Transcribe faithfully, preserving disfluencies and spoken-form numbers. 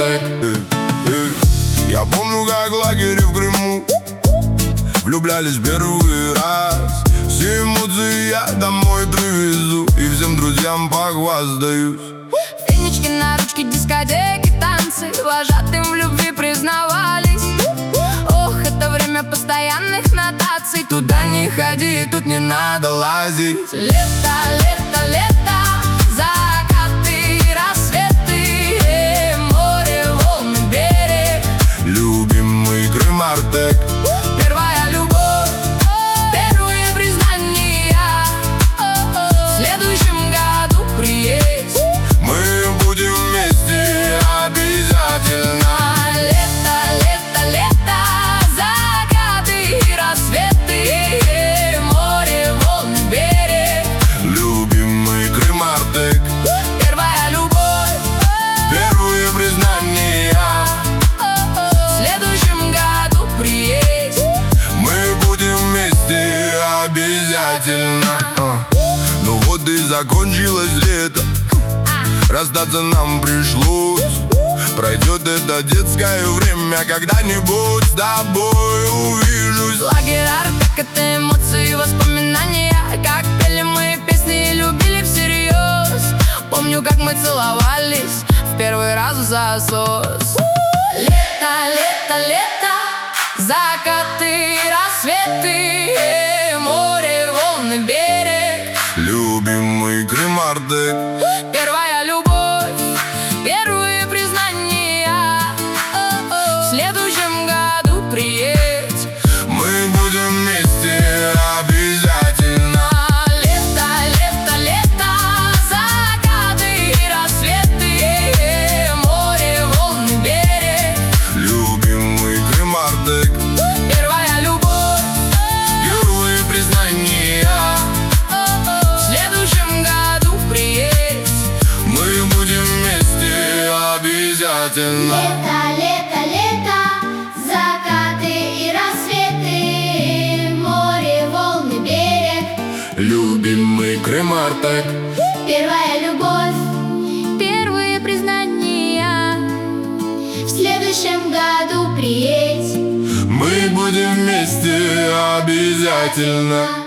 Артек. Я помню, как в лагере в Крыму влюблялись первый раз. Все эмоции я домой привезу и всем друзьям похвастаюсь. Фенечки на ручке, дискотеки, танцы, вожатым в любви признавались. Ох, это время постоянных нотаций. Туда не ходи, тут не надо лазить. Лето, лето, лето, закаты и рассветы, э, море, волны, берег. Любимый Крым Артек. Первая любовь, первые признания. В следующем году приедь, Мы будем вместе обязательно. лето, лето, лето, закаты и рассветы, море, волны, берег. Любимый Крым Артек. Первая любовь, Первые признания. в следующем году приедь. Мы будем вместе обязательно. А. Ну вот и закончилось лето, расстаться нам пришлось. Пройдет это детское время, когда-нибудь с тобой увижусь. Лагерь Артек — это эмоции, воспоминания. Как пели мы песни и любили всерьез. Помню, как мы целовались в первый раз в засос. Лето, лето, лето, закаты, рассветы, э, море, волны, берег. Любимый Крым Артек. Первая любовь, первые признания. В следующем году приедь. Мы будем вместе обязательно. Лето, лето, лето, закаты и рассветы, море, волны, берег. Любимый Крым Артек. Первая любовь, Первые признания. в следующем году приедь. Мы будем вместе обязательно. Лето, лето, лето, закаты и рассветы, море, волны, берег. Любимый Крым Артек. Первая любовь, Первые признания. в следующем году приедь. Мы будем вместе обязательно.